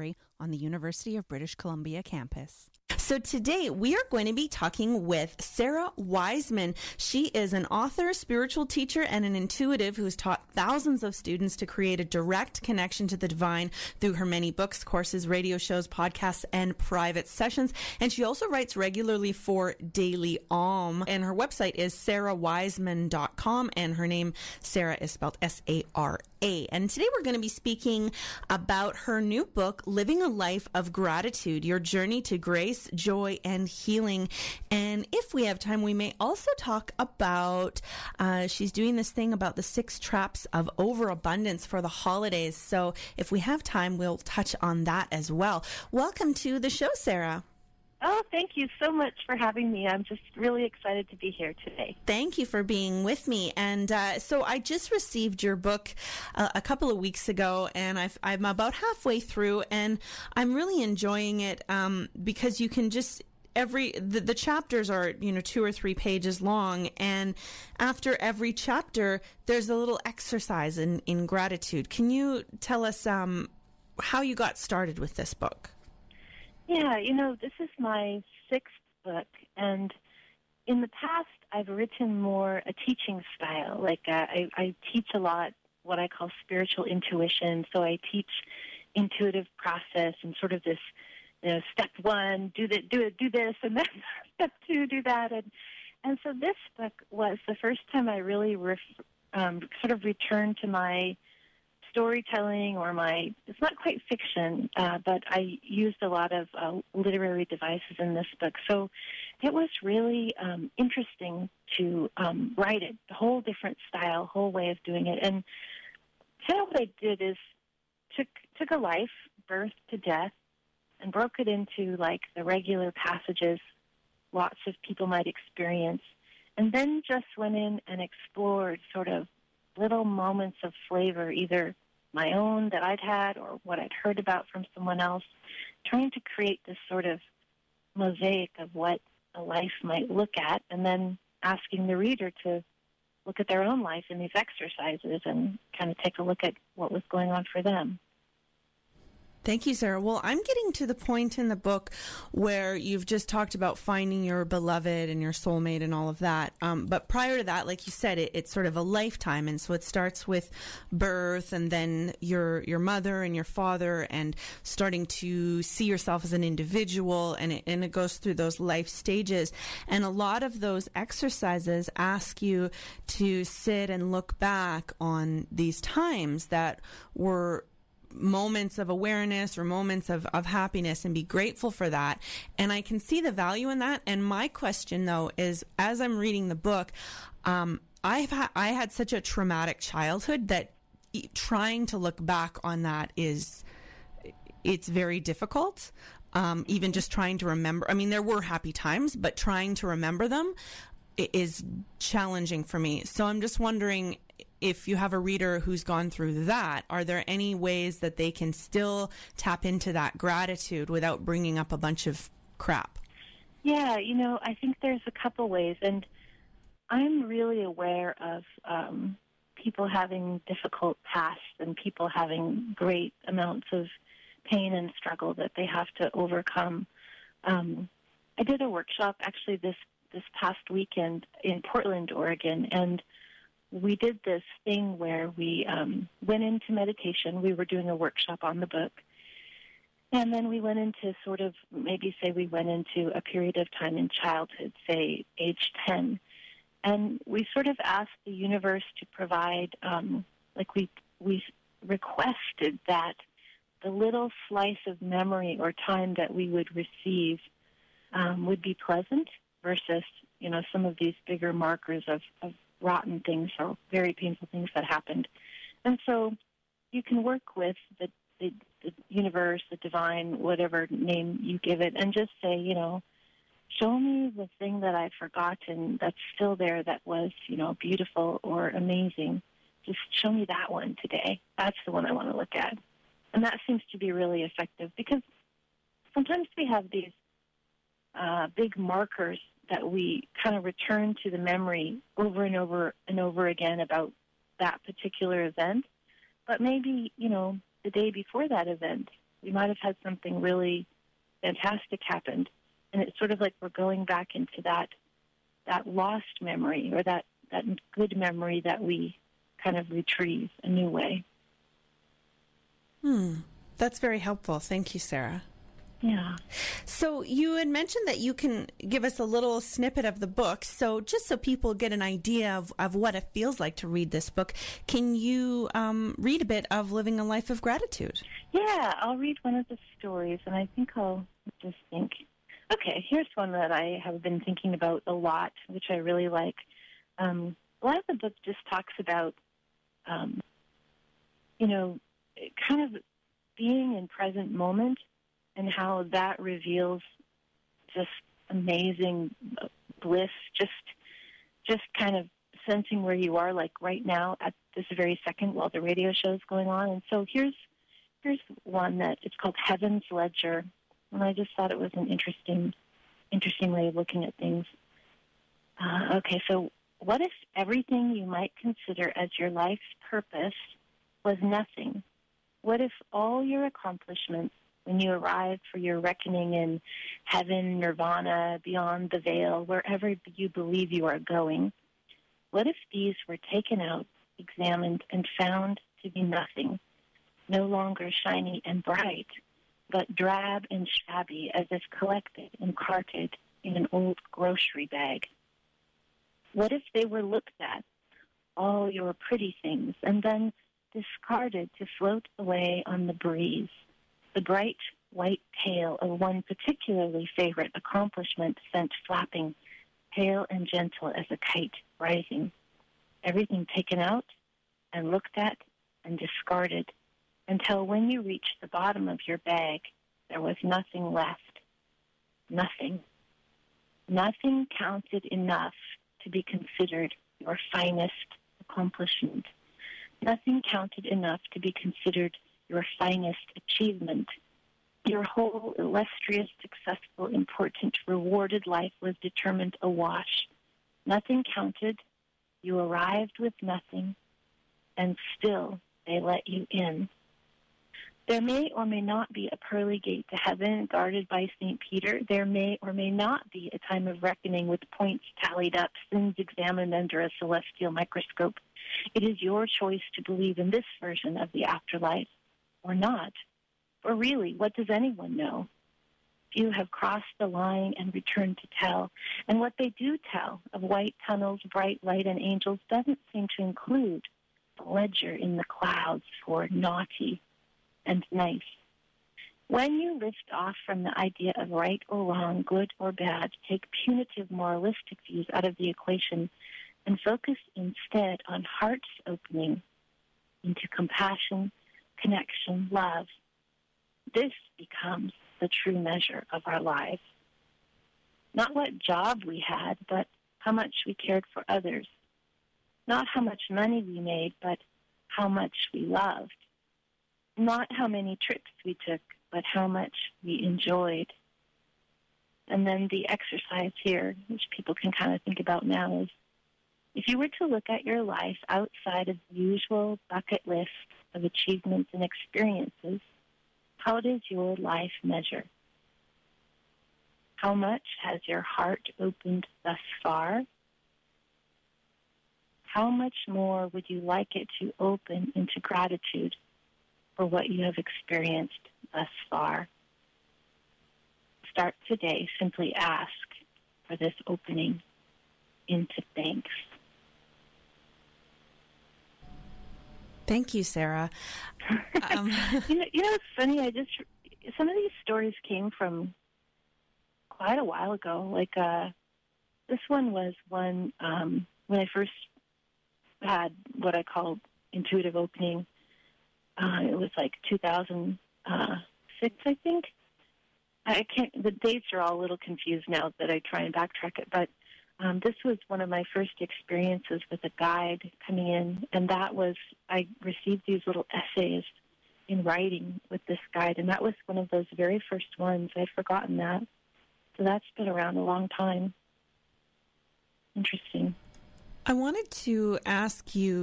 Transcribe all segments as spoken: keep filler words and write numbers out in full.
Library on the University of British Columbia campus. So today we are going to be talking with Sarah Wiseman. She is an author, spiritual teacher, and an intuitive who has taught thousands of students to create a direct connection to the divine through her many books, courses, radio shows, podcasts, and private sessions. And she also writes regularly for Daily Om. And her website is sarah wiseman dot com, and her name, Sarah, is spelled S A R A. And today we're going to be speaking about her new book, Living a Life of Gratitude, Your Journey to Grace, Joy, and Healing. And if we have time, we may also talk about, uh, she's doing this thing about the six traps of overabundance for the holidays. So if we have time, we'll touch on that as well. Welcome to the show, Sarah. Oh, thank you so much for having me. I'm just really excited to be here today. Thank you for being with me. And uh, so I just received your book uh, a couple of weeks ago, and I've, I'm about halfway through, and I'm really enjoying it um, because you can just... Every the, the chapters are, you know, two or three pages long, and after every chapter, there's a little exercise in, in gratitude. Can you tell us um, how you got started with this book? Yeah, you know, this is my sixth book, and in the past, I've written more a teaching style. Like uh, I, I teach a lot what I call spiritual intuition. So I teach intuitive process and sort of this, you know, step one, do that, do it, do this, and then step two, do that, and and so this book was the first time I really ref, um, sort of returned to my storytelling, or my, it's not quite fiction, uh, but I used a lot of uh, literary devices in this book. So it was really um, interesting to um, write it, a whole different style, whole way of doing it. And kind of what I did is took took a life, birth to death, and broke it into like the regular passages lots of people might experience, and then just went in and explored sort of little moments of flavor, either my own that I'd had or what I'd heard about from someone else, trying to create this sort of mosaic of what a life might look at, and then asking the reader to look at their own life in these exercises and kind of take a look at what was going on for them. Thank you, Sarah. Well, I'm getting to the point in the book where you've just talked about finding your beloved and your soulmate and all of that. Um, but prior to that, like you said, it, it's sort of a lifetime. And so it starts with birth, and then your your mother and your father, and starting to see yourself as an individual. And it, and it goes through those life stages. And a lot of those exercises ask you to sit and look back on these times that were moments of awareness or moments of, of happiness, and be grateful for that. And I can see the value in that. And my question, though, is as I'm reading the book, um, I've ha- I had such a traumatic childhood that e- trying to look back on that is, it's very difficult. Um, even just trying to remember. I mean, there were happy times, but trying to remember them is challenging for me. So I'm just wondering, if you have a reader who's gone through that, are there any ways that they can still tap into that gratitude without bringing up a bunch of crap? Yeah, you know, I think there's a couple ways, and I'm really aware of um, people having difficult pasts and people having great amounts of pain and struggle that they have to overcome. Um, I did a workshop actually this, this past weekend in Portland, Oregon, and we did this thing where we um, went into meditation. We were doing a workshop on the book. And then we went into sort of, maybe say we went into a period of time in childhood, say age ten. And we sort of asked the universe to provide, um, like we we requested that the little slice of memory or time that we would receive um, would be pleasant versus, you know, some of these bigger markers of, of rotten things or very painful things that happened. And so you can work with the, the, the universe, the divine, whatever name you give it, and just say, you know, show me the thing that I've forgotten that's still there that was, you know, beautiful or amazing. Just show me that one today. That's the one I want to look at. And that seems to be really effective because sometimes we have these uh, big markers that we kind of return to the memory over and over and over again about that particular event. But maybe, you know, the day before that event, We might have had something really fantastic happen, and it's sort of like we're going back into that that lost memory or that, that good memory that we kind of retrieve a new way. Hmm. That's very helpful. Thank you, Sarah. Yeah. So you had mentioned that you can give us a little snippet of the book. So just so people get an idea of, of what it feels like to read this book, can you um, read a bit of Living a Life of Gratitude? Yeah, I'll read one of the stories, and I think I'll just think. Okay, here's one that I have been thinking about a lot, which I really like. Um, a lot of the book just talks about, um, you know, kind of being in present moment, and how that reveals just amazing bliss, just just kind of sensing where you are, like right now at this very second while the radio show is going on. And so here's here's one that it's called Heaven's Ledger, and I just thought it was an interesting interesting way of looking at things. Uh, okay, so what if everything you might consider as your life's purpose was nothing? What if all your accomplishments when you arrive for your reckoning in heaven, nirvana, beyond the veil, wherever you believe you are going, what if these were taken out, examined, and found to be nothing, no longer shiny and bright, but drab and shabby as if collected and carted in an old grocery bag? What if they were looked at, all your pretty things, and then discarded to float away on the breeze? The bright white tail of one particularly favorite accomplishment sent flapping, pale and gentle as a kite rising. Everything taken out and looked at and discarded until when you reached the bottom of your bag, there was nothing left. Nothing. Nothing counted enough to be considered your finest accomplishment. Nothing counted enough to be considered your finest achievement. Your whole illustrious, successful, important, rewarded life was determined awash. Nothing counted. You arrived with nothing, and still they let you in. There may or may not be a pearly gate to heaven guarded by Saint Peter. There may or may not be a time of reckoning with points tallied up, sins examined under a celestial microscope. It is your choice to believe in this version of the afterlife or not. For really, what does anyone know? Few have crossed the line and returned to tell. And what they do tell of white tunnels, bright light, and angels doesn't seem to include the ledger in the clouds for naughty and nice. When you lift off from the idea of right or wrong, good or bad, take punitive moralistic views out of the equation and focus instead on heart's opening into compassion, connection, love, this becomes the true measure of our lives. Not what job we had, but how much we cared for others. Not how much money we made, but how much we loved. Not how many trips we took, but how much we enjoyed. And then the exercise here, which people can kind of think about now, is if you were to look at your life outside of the usual bucket list of achievements and experiences, how does your life measure? How much has your heart opened thus far? How much more would you like it to open into gratitude for what you have experienced thus far? Start today. Simply ask for this opening into thanks. Thank you, Sarah. Um, you know, you know, it's funny. I just some of these stories came from quite a while ago. Like uh, this one was one um, when I first had what I call intuitive opening. Uh, it was like two thousand six, I think. I can't. The dates are all a little confused now that I try and backtrack it, but. Um, this was one of my first experiences with a guide coming in, and that was, I received these little essays in writing with this guide, and that was one of those very first ones. I'd forgotten that. So that's been around a long time. Interesting. I wanted to ask you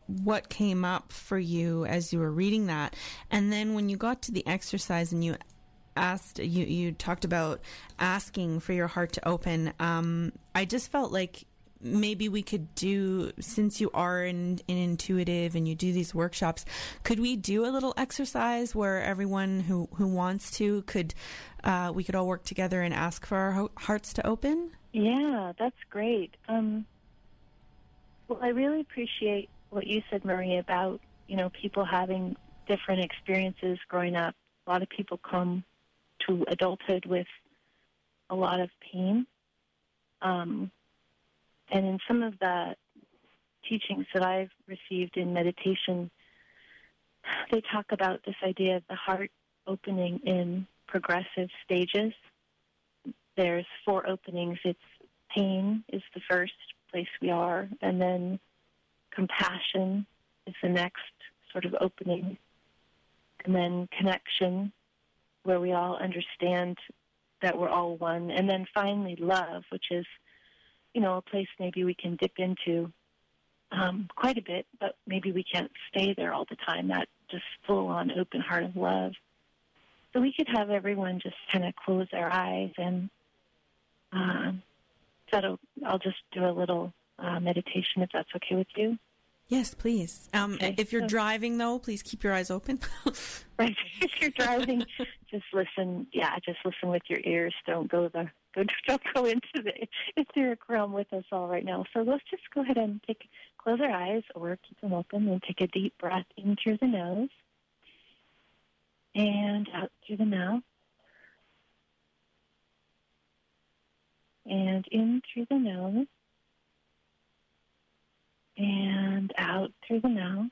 what came up for you as you were reading that. And then when you got to the exercise and you asked, you, you talked about asking for your heart to open, um, I just felt like maybe we could do, since you are in, in intuitive and you do these workshops, could we do a little exercise where everyone who, who wants to could, uh, we could all work together and ask for our ho- hearts to open? Yeah, that's great. Um, well, I really appreciate what you said, Marie, about, you know, people having different experiences growing up. A lot of people come to adulthood with a lot of pain. Um, and in some of the teachings that I've received in meditation, they talk about this idea of the heart opening in progressive stages. There's four openings. It's pain is the first place we are, and then compassion is the next sort of opening, and then connection, where we all understand that we're all one, and then finally love, which is, you know, a place maybe we can dip into um, quite a bit, but maybe we can't stay there all the time, that just full-on open heart of love. So we could have everyone just kind of close their eyes, and uh, so I'll just do a little uh, meditation if that's okay with you. Yes, please. Um, Okay. If you're So, driving, though, please keep your eyes open. right, if you're driving, just listen. Yeah, just listen with your ears. Don't go the go. Don't go into the etheric realm with us all right now. So let's just go ahead and take close our eyes or keep them open and take a deep breath in through the nose and out through the mouth. And in through the nose, and out through the mouth.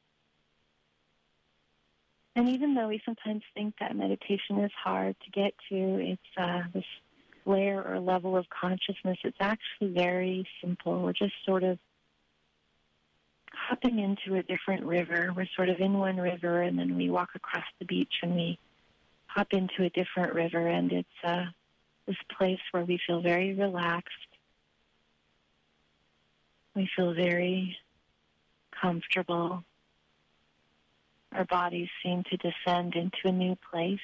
And even though we sometimes think that meditation is hard to get to, it's uh, this layer or level of consciousness, it's actually very simple. We're just sort of hopping into a different river. We're sort of in one river, and then we walk across the beach, and we hop into a different river, and it's uh, this place where we feel very relaxed. We feel very comfortable. Our bodies seem to descend into a new place.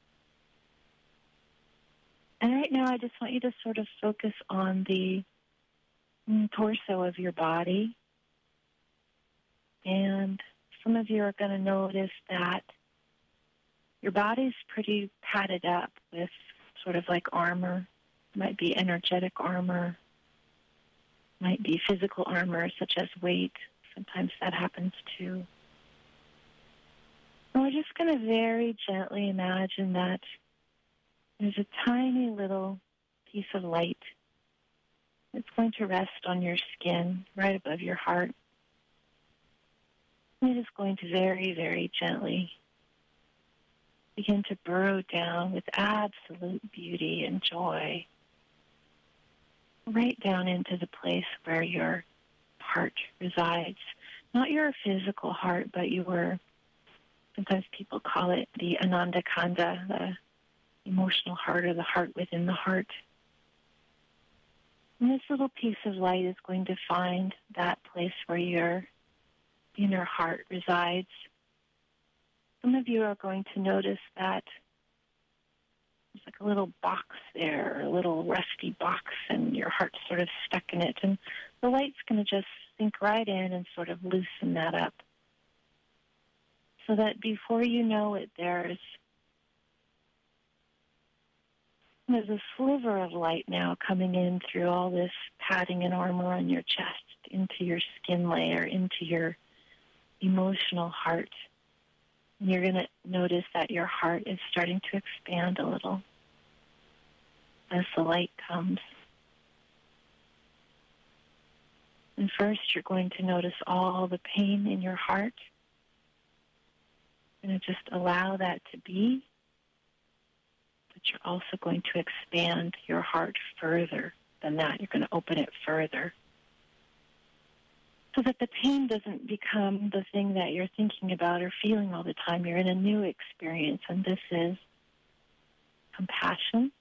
And right now I just want you to sort of focus on the torso of your body. And some of you are going to notice that your body's pretty padded up with sort of like armor. It might be energetic armor, might be physical armor such as weight. Sometimes that happens too. And we're just going to very gently imagine that there's a tiny little piece of light that's going to rest on your skin right above your heart. And it is going to very, very gently begin to burrow down with absolute beauty and joy right down into the place where your heart resides. Not your physical heart, but your, sometimes people call it the Ananda Kanda, the emotional heart or the heart within the heart. And this little piece of light is going to find that place where your inner heart resides. Some of you are going to notice that there's like a little box there, a little rusty box, and your heart's sort of stuck in it. And the light's going to just sink right in and sort of loosen that up. So that before you know it, there's there's a sliver of light now coming in through all this padding and armor on your chest, into your skin layer, into your emotional heart. And you're going to notice that your heart is starting to expand a little as the light comes. And first, you're going to notice all the pain in your heart. You're going to just allow that to be. But you're also going to expand your heart further than that. You're going to open it further, so that the pain doesn't become the thing that you're thinking about or feeling all the time. You're in a new experience, and this is compassion.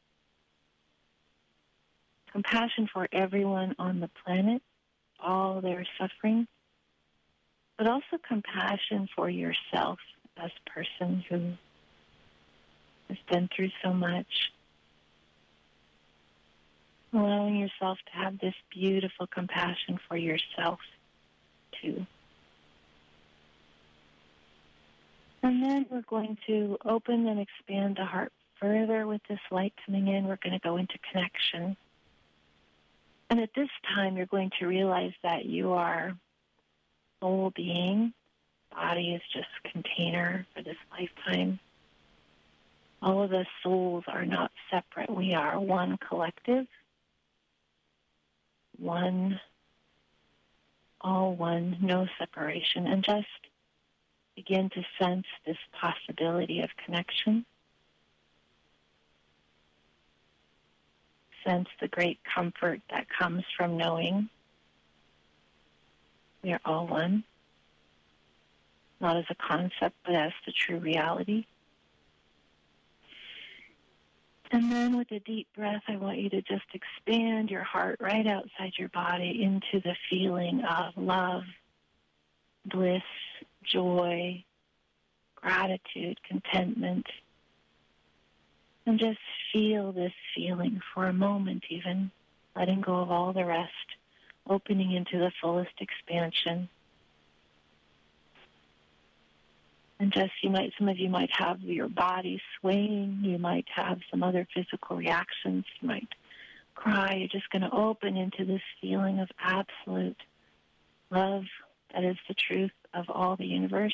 Compassion for everyone on the planet, all their suffering, but also compassion for yourself as a person who has been through so much. Allowing yourself to have this beautiful compassion for yourself, too. And then we're going to open and expand the heart further with this light coming in. We're going to go into connection. And at this time, you're going to realize that you are soul being. Body is just a container for this lifetime. All of us souls are not separate. We are one collective. One, all one, no separation, and just begin to sense this possibility of connection. Sense the great comfort that comes from knowing we are all one, not as a concept, but as the true reality. And then with a deep breath, I want you to just expand your heart right outside your body into the feeling of love, bliss, joy, gratitude, contentment. And just feel this feeling for a moment even, letting go of all the rest, opening into the fullest expansion. And just, you might, some of you might have your body swaying. You might have some other physical reactions. You might cry. You're just going to open into this feeling of absolute love that is the truth of all the universe.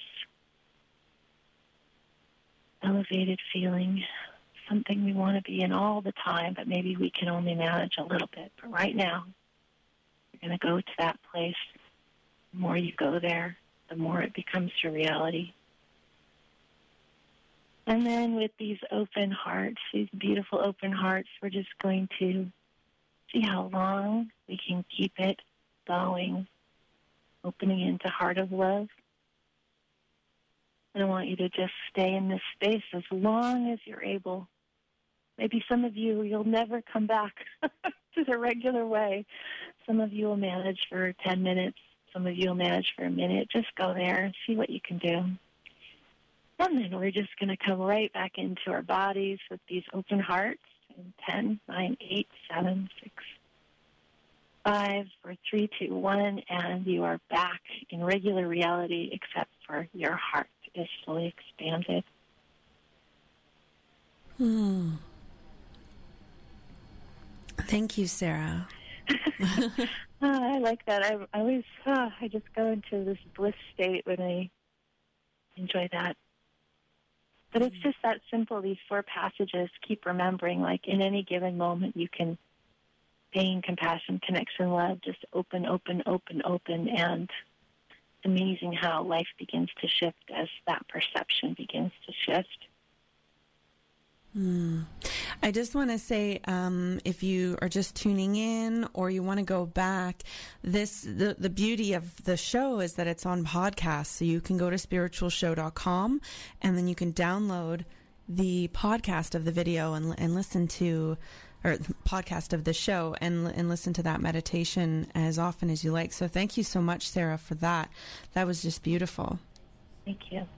Elevated feeling, something we want to be in all the time, but maybe we can only manage a little bit. But right now, you're going to go to that place. The more you go there, the more it becomes your reality. And then with these open hearts, these beautiful open hearts, we're just going to see how long we can keep it going, opening into heart of love. And I want you to just stay in this space as long as you're able. Maybe some of you, you'll never come back to the regular way. Some of you will manage for ten minutes. Some of you will manage for a minute. Just go there and see what you can do. And then we're just going to come right back into our bodies with these open hearts in ten, nine, eight, seven, six, five, four, three, two, one, and you are back in regular reality except for your heart is fully expanded. Hmm. Thank you, Sarah. oh, I like that. I, I always, oh, I just go into this bliss state when I enjoy that. But it's just that simple, these four passages. Keep remembering, like, in any given moment, you can pain, compassion, connection, love, just open, open, open, open. And it's amazing how life begins to shift as that perception begins to shift. Mm. I just want to say, um, if you are just tuning in or you want to go back, this the, the beauty of the show is that it's on podcast. So you can go to spiritual show dot com and then you can download the podcast of the video and, and listen to, or podcast of the show and, and listen to that meditation as often as you like. So thank you so much, Sarah, for that. That was just beautiful. Thank you.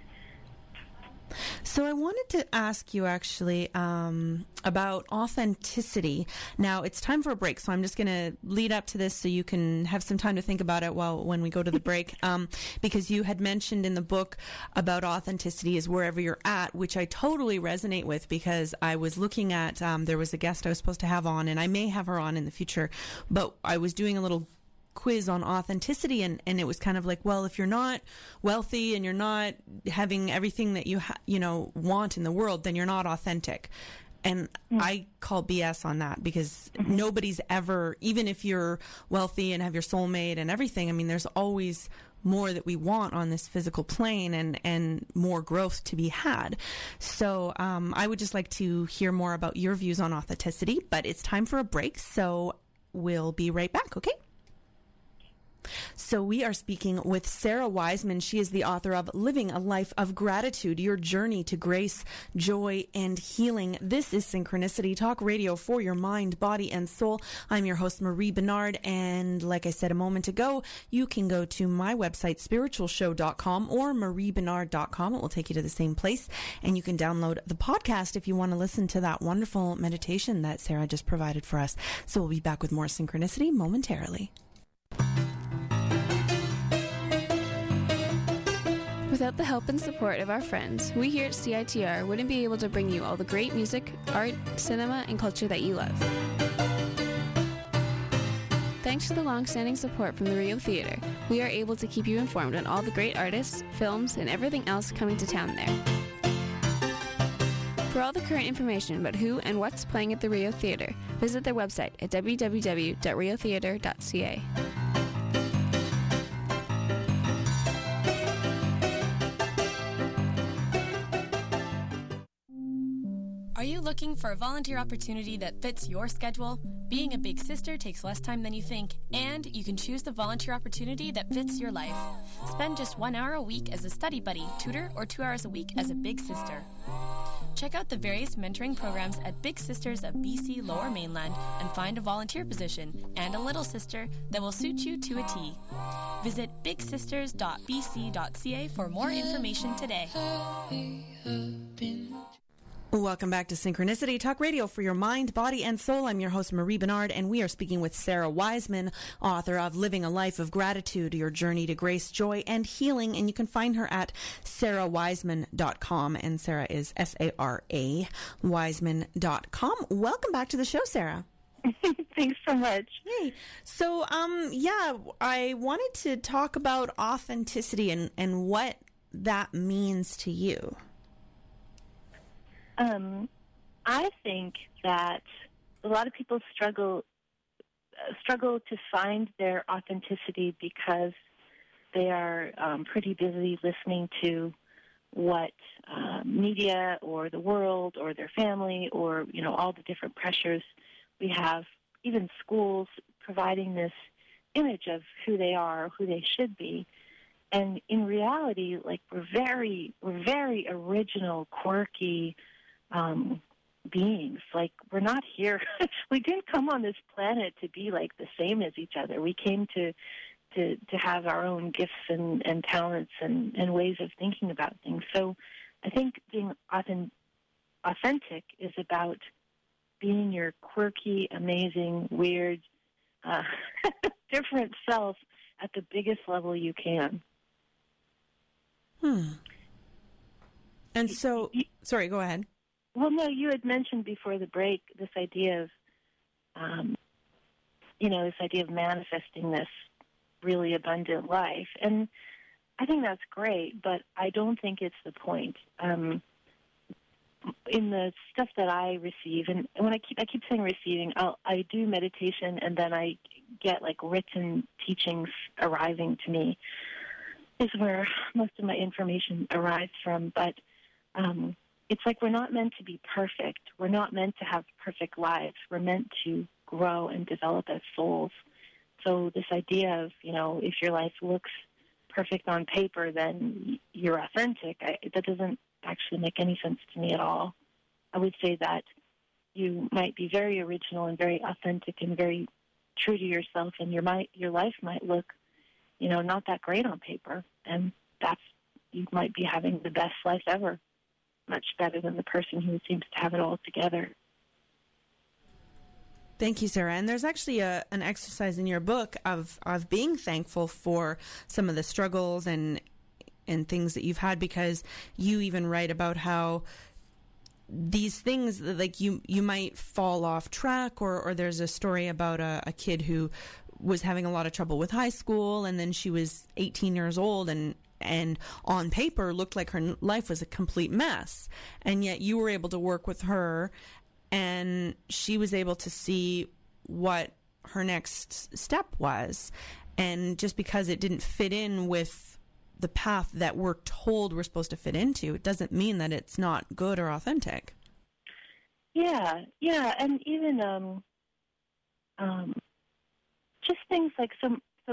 So I wanted to ask you actually um, about authenticity. Now it's time for a break, so I'm just going to lead up to this so you can have some time to think about it while when we go to the break. Um, because you had mentioned in the book about authenticity is wherever you're at, which I totally resonate with because I was looking at um, there was a guest I was supposed to have on, and I may have her on in the future, but I was doing a little quiz on authenticity, and, and it was kind of like, well, if you're not wealthy and you're not having everything that you ha- you know want in the world, then you're not authentic. And mm. I call B S on that because mm-hmm. nobody's ever, even if you're wealthy and have your soulmate and everything, I mean, there's always more that we want on this physical plane and, and more growth to be had. So um, I would just like to hear more about your views on authenticity, but it's time for a break, so we'll be right back, okay? So we are speaking with Sarah Wiseman. She is the author of Living a Life of Gratitude, Your Journey to Grace, Joy, and Healing. This is Synchronicity Talk Radio for your mind, body, and soul. I'm your host, Marie Bernard, and like I said a moment ago, you can go to my website, spiritual show dot com or marie bernard dot com. It will take you to the same place, and you can download the podcast if you want to listen to that wonderful meditation that Sarah just provided for us. So we'll be back with more Synchronicity momentarily. Without the help and support of our friends, we here at C I T R wouldn't be able to bring you all the great music, art, cinema, and culture that you love. Thanks to the long-standing support from the Rio Theater, we are able to keep you informed on all the great artists, films, and everything else coming to town there. For all the current information about who and what's playing at the Rio Theater, visit their website at w w w dot rio theater dot c a. Are you looking for a volunteer opportunity that fits your schedule? Being a big sister takes less time than you think, and you can choose the volunteer opportunity that fits your life. Spend just one hour a week as a study buddy, tutor, or two hours a week as a big sister. Check out the various mentoring programs at Big Sisters of B C Lower Mainland and find a volunteer position and a little sister that will suit you to a T. Visit big sisters dot b c dot c a for more information today. Welcome back to Synchronicity Talk Radio for your mind, body, and soul. I'm your host, Marie Bernard, and we are speaking with Sarah Wiseman, author of Living a Life of Gratitude, Your Journey to Grace, Joy, and Healing. And you can find her at sarah wiseman dot com. And Sarah is S A R A, wiseman dot com. Welcome back to the show, Sarah. Thanks so much. Hey, so, um, yeah, I wanted to talk about authenticity and, and what that means to you. Um, I think that a lot of people struggle uh, struggle to find their authenticity because they are um, pretty busy listening to what uh, media or the world or their family or, you know, all the different pressures we have, even schools providing this image of who they are, who they should be. And in reality, like, we're very, we're very original, quirky, Um, beings. Like, we're not here. We didn't come on this planet to be like the same as each other. We came to to, to have our own gifts and, and talents and, and ways of thinking about things. So I think being authentic, authentic is about being your quirky, amazing, weird, uh, different self at the biggest level you can. Hmm. And so, sorry, go ahead. Well, no, you had mentioned before the break this idea of, um, you know, this idea of manifesting this really abundant life. And I think that's great, but I don't think it's the point. Um, in the stuff that I receive, and when I keep I keep saying receiving, I'll, I do meditation, and then I get, like, written teachings arriving to me, is where most of my information arrives from. But um it's like we're not meant to be perfect. We're not meant to have perfect lives. We're meant to grow and develop as souls. So this idea of, you know, if your life looks perfect on paper, then you're authentic, I, that doesn't actually make any sense to me at all. I would say that you might be very original and very authentic and very true to yourself, and your might your life might look, you know, not that great on paper. And that's, you might be having the best life ever. Much better than the person who seems to have it all together. Thank you, Sarah. And there's actually a, an exercise in your book of, of being thankful for some of the struggles and and things that you've had, because you even write about how these things, like, you you might fall off track, or, or there's a story about a, a kid who was having a lot of trouble with high school, and then she was eighteen years old and and on paper looked like her life was a complete mess. And yet you were able to work with her, and she was able to see what her next step was. And just because it didn't fit in with the path that we're told we're supposed to fit into, it doesn't mean that it's not good or authentic. Yeah, yeah. And even um, um, just things like some, so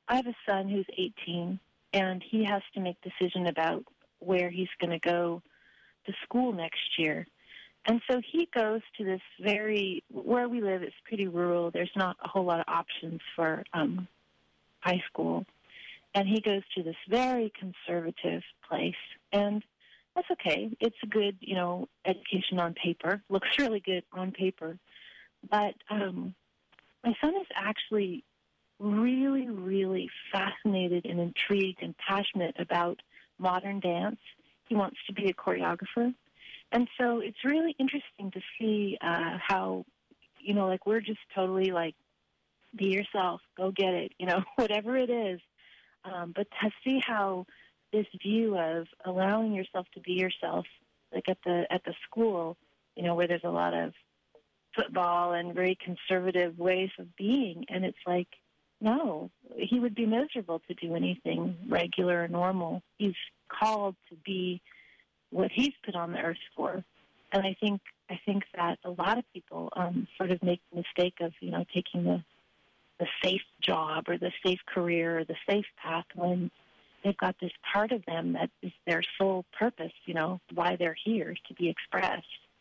I have a son who's eighteen, and he has to make a decision about where he's going to go to school next year. And so he goes to this very, where we live, it's pretty rural. There's not a whole lot of options for um, high school. And he goes to this very conservative place. And that's okay. It's a good, you know, education on paper. Looks really good on paper. But um, my son is actually really, really fascinated and intrigued and passionate about modern dance. He wants to be a choreographer. And so it's really interesting to see uh, how, you know, like we're just totally like, be yourself, go get it, you know, whatever it is. Um, but to see how this view of allowing yourself to be yourself, like at the at the school, you know, where there's a lot of football and very conservative ways of being, and it's like, no, he would be miserable to do anything regular or normal. He's called to be what he's put on the earth for. And I think I think that a lot of people um, sort of make the mistake of, you know, taking the the safe job or the safe career or the safe path when they've got this part of them that is their sole purpose, you know, why they're here, to be expressed.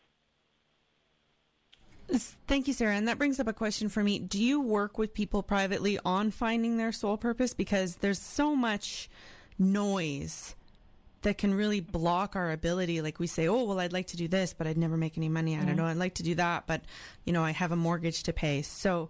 Thank you, Sarah. And that brings up a question for me. Do you work with people privately on finding their soul purpose? Because there's so much noise that can really block our ability. Like we say, oh, well, I'd like to do this, but I'd never make any money. I don't know. I'd like to do that, but, you know, I have a mortgage to pay. So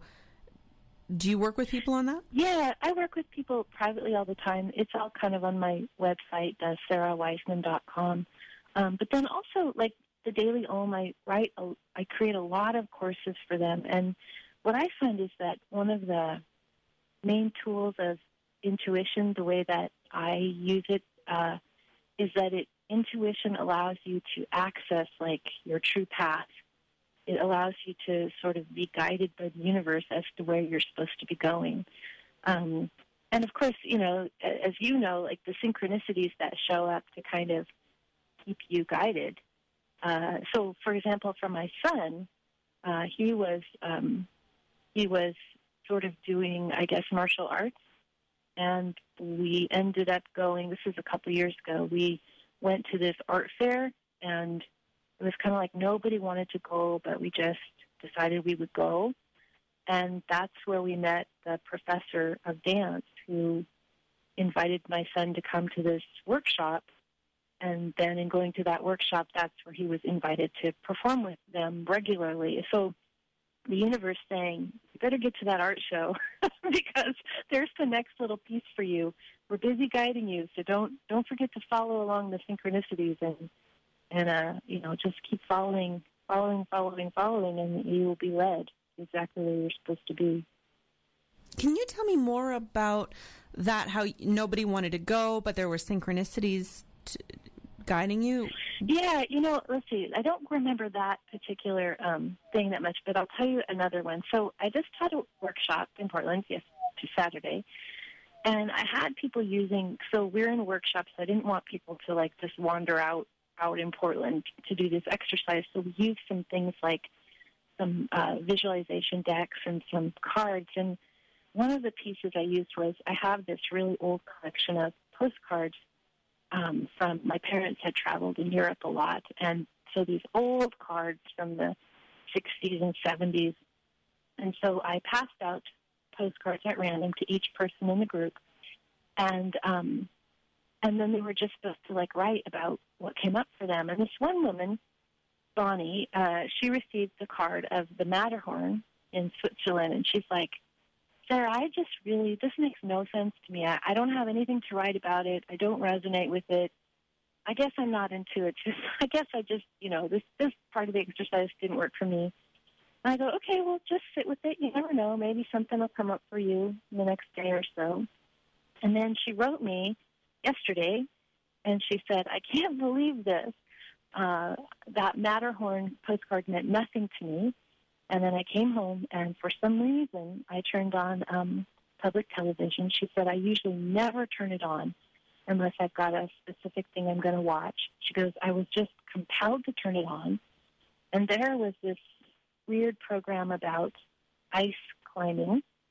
do you work with people on that? Yeah, I work with people privately all the time. It's all kind of on my website, uh, sarah wiseman dot com. Um, but then also, like the Daily Om, I write, a, I create a lot of courses for them. And what I find is that one of the main tools of intuition, the way that I use it, uh, is that it intuition allows you to access like your true path. It allows you to sort of be guided by the universe as to where you're supposed to be going. Um, and, of course, you know, as you know, like the synchronicities that show up to kind of keep you guided. Uh, so, for example, for my son, uh, he was um, he was sort of doing, I guess, martial arts. And we ended up going, this was a couple years ago, we went to this art fair, and it was kind of like nobody wanted to go, but we just decided we would go. And that's where we met the professor of dance who invited my son to come to this workshop. And then in going to that workshop, that's where he was invited to perform with them regularly. So the universe saying, you better get to that art show because there's the next little piece for you. We're busy guiding you, so don't don't forget to follow along the synchronicities and And, uh, you know, just keep following, following, following, following, and you will be led exactly where you're supposed to be. Can you tell me more about that, how nobody wanted to go, but there were synchronicities to, guiding you? Yeah, you know, let's see. I don't remember that particular um, thing that much, but I'll tell you another one. So I just had a workshop in Portland, yes, to Saturday, and I had people using, so we're in workshops, so I didn't want people to, like, just wander out out in Portland to do this exercise. So we used some things like some uh, visualization decks and some cards. And one of the pieces I used was I have this really old collection of postcards um, from my parents had traveled in Europe a lot. And so these old cards from the sixties and seventies. And so I passed out postcards at random to each person in the group. And um, And then they were just supposed to, like, write about what came up for them. And this one woman, Bonnie, uh, she received the card of the Matterhorn in Switzerland. And she's like, Sarah, I just really, this makes no sense to me. I, I don't have anything to write about it. I don't resonate with it. I guess I'm not into it. Just, I guess I just, you know, this, this part of the exercise didn't work for me. And I go, okay, well, just sit with it. You never know. Maybe something will come up for you in the next day or so. And then she wrote me yesterday, and she said, I can't believe this. Uh, that Matterhorn postcard meant nothing to me. And then I came home, and for some reason, I turned on um, public television. She said, I usually never turn it on unless I've got a specific thing I'm going to watch. She goes, I was just compelled to turn it on. And there was this weird program about ice climbing.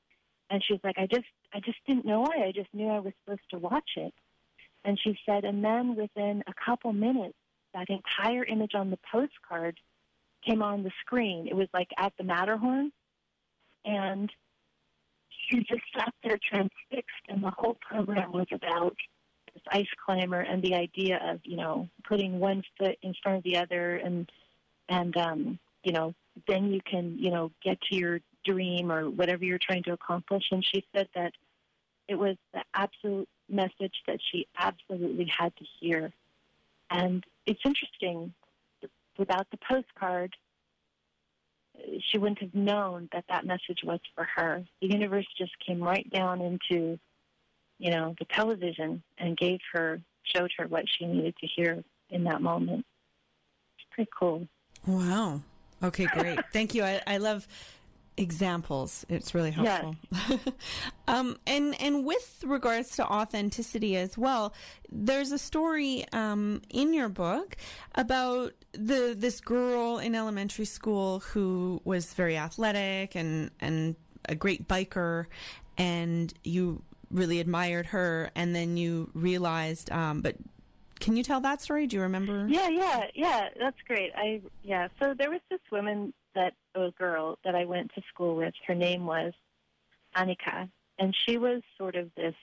And she was like, I just, I just didn't know why. I just knew I was supposed to watch it. And she said, and then within a couple minutes, that entire image on the postcard came on the screen. It was like at the Matterhorn. And she just sat there transfixed, and the whole program was about this ice climber and the idea of, you know, putting one foot in front of the other, and, and um, you know, then you can, you know, get to your dream or whatever you're trying to accomplish. And she said that it was the absolute message that she absolutely had to hear. And it's interesting, without the postcard, she wouldn't have known that that message was for her. The universe just came right down into, you know, the television and gave her, showed her what she needed to hear in that moment. It's pretty cool. Wow. Okay, great. Thank you. I, I love examples. It's really helpful. Yes. um, and and with regards to authenticity as well, there's a story um, in your book about the this girl in elementary school who was very athletic and and a great biker, and you really admired her, and then you realized, um, but can you tell that story? Do you remember? Yeah, yeah, yeah. That's great. I yeah. So there was this woman that a girl that I went to school with. Her name was Annika, and she was sort of this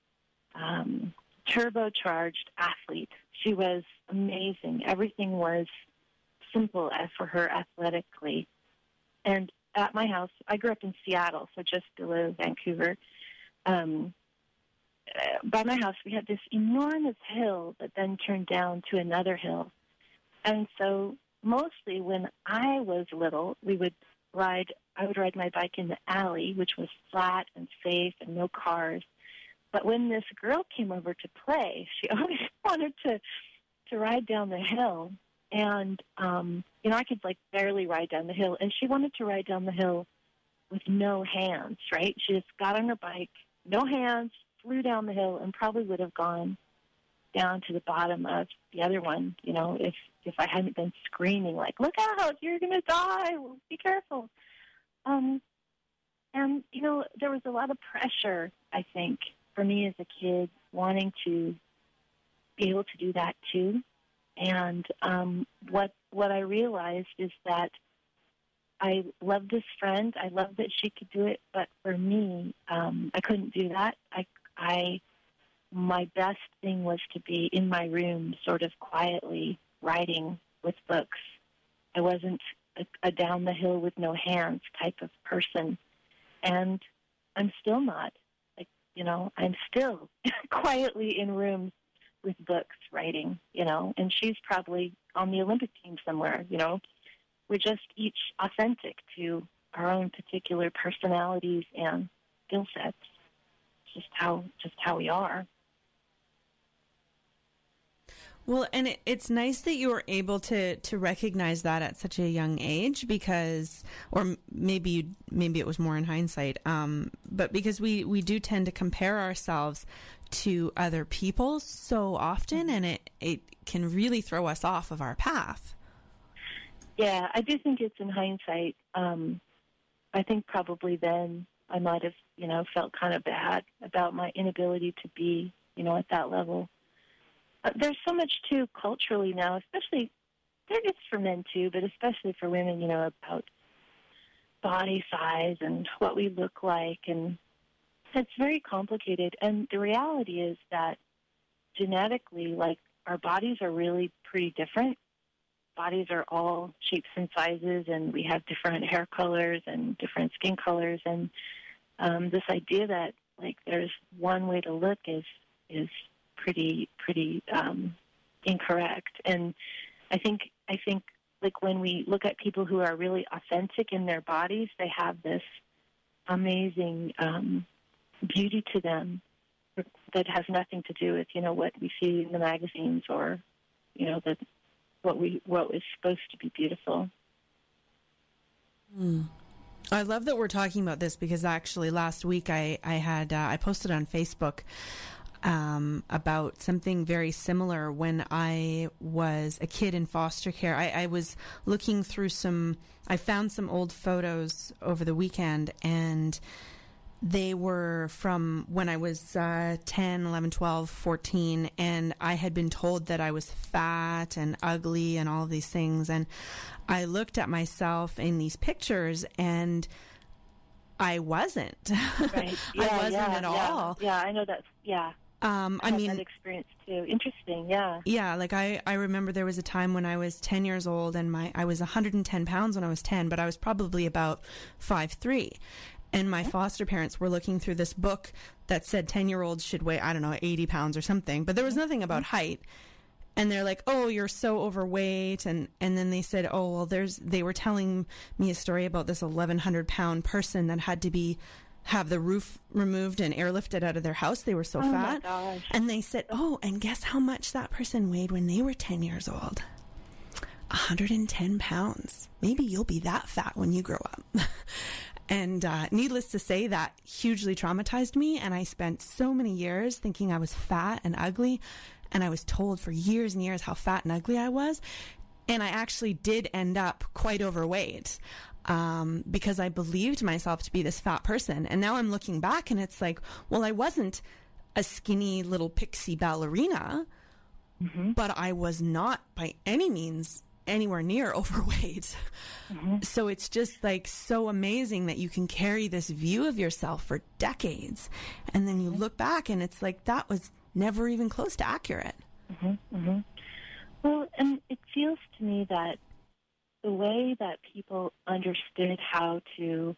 um, turbocharged athlete. She was amazing. Everything was simple as for her athletically. And at my house, I grew up in Seattle, so just below Vancouver. Um, uh, by my house, we had this enormous hill that then turned down to another hill. And so mostly when I was little, we would ride, I would ride my bike in the alley, which was flat and safe and no cars. But when this girl came over to play, she always wanted to, to ride down the hill. And, um, you know, I could, like, barely ride down the hill. And she wanted to ride down the hill with no hands, right? She just got on her bike, no hands, flew down the hill, and probably would have gone down to the bottom of the other one, you know, if if I hadn't been screaming, like, look out, you're going to die, be careful. Um, and, you know, there was a lot of pressure, I think, for me as a kid, wanting to be able to do that too. And um, what what I realized is that I loved this friend. I loved that she could do it, but for me, um, I couldn't do that. I, I, my best thing was to be in my room, sort of quietly writing with books. I wasn't a, a down the hill with no hands type of person, and I'm still not. Like, you know, I'm still quietly in rooms with books writing, you know, and she's probably on the Olympic team somewhere, you know. We're just each authentic to our own particular personalities and skill sets. It's just how, just how we are. Well, and it, it's nice that you were able to, to recognize that at such a young age, because, or maybe you, maybe it was more in hindsight, um, but because we, we do tend to compare ourselves to other people so often, and it, it can really throw us off of our path. Yeah, I do think it's in hindsight. Um, I think probably then I might have, you know, felt kind of bad about my inability to be, you know, at that level. Uh, there's so much, too, culturally now, especially, there is for men, too, but especially for women, you know, about body size and what we look like, and it's very complicated. And the reality is that genetically, like, our bodies are really pretty different. Bodies are all shapes and sizes, and we have different hair colors and different skin colors. And um, this idea that, like, there's one way to look is is pretty pretty um, incorrect. And I think I think like when we look at people who are really authentic in their bodies, they have this amazing um, beauty to them that has nothing to do with, you know, what we see in the magazines or, you know, the what we what is supposed to be beautiful. Mm. I love that we're talking about this, because actually last week I I had uh, I posted on Facebook um, about something very similar when I was a kid in foster care. I, I was looking through some. I found some old photos over the weekend, and they were from when I was uh, ten, eleven, twelve, fourteen, and I had been told that I was fat and ugly and all of these things. And I looked at myself in these pictures, and I wasn't. Right. Yeah, I wasn't yeah, at yeah. all. Yeah, I know that. Yeah. Um, I, I had mean, that experience too. Interesting. Yeah. Yeah, like I, I remember there was a time when I was ten years old, and my I was one hundred ten pounds when I was ten, but I was probably about five three. And my foster parents were looking through this book that said ten-year-olds should weigh, I don't know, eighty pounds or something. But there was nothing about height. And they're like, oh, you're so overweight. And, and then they said, oh, well, there's, they were telling me a story about this eleven hundred pound person that had to be, have the roof removed and airlifted out of their house. They were so Oh, fat. my gosh. And they said, oh, and guess how much that person weighed when they were ten years old? one hundred ten pounds. Maybe you'll be that fat when you grow up. And uh, needless to say, that hugely traumatized me. And I spent so many years thinking I was fat and ugly. And I was told for years and years how fat and ugly I was. And I actually did end up quite overweight um, because I believed myself to be this fat person. And now I'm looking back and it's like, well, I wasn't a skinny little pixie ballerina, Mm-hmm. but I was not by any means anywhere near overweight. Mm-hmm. So it's just like so amazing that you can carry this view of yourself for decades. And then you look back and it's like, that was never even close to accurate. Mm-hmm. Mm-hmm. Well, and it feels to me that the way that people understood how to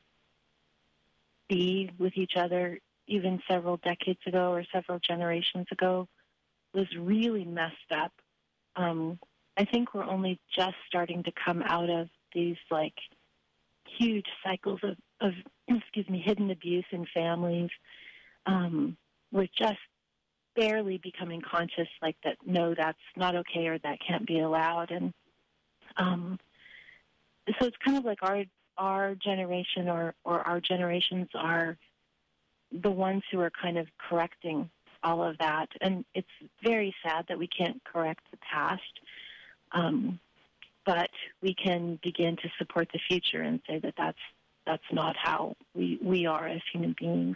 be with each other even several decades ago or several generations ago was really messed up. Um, I think we're only just starting to come out of these, like, huge cycles of, of excuse me, hidden abuse in families. Um, we're just barely becoming conscious, like, that, no, that's not okay or that can't be allowed. And um, so it's kind of like our our generation or, or our generations are the ones who are kind of correcting all of that. And it's very sad that we can't correct the past. Um, but we can begin to support the future and say that that's, that's not how we, we are as human beings.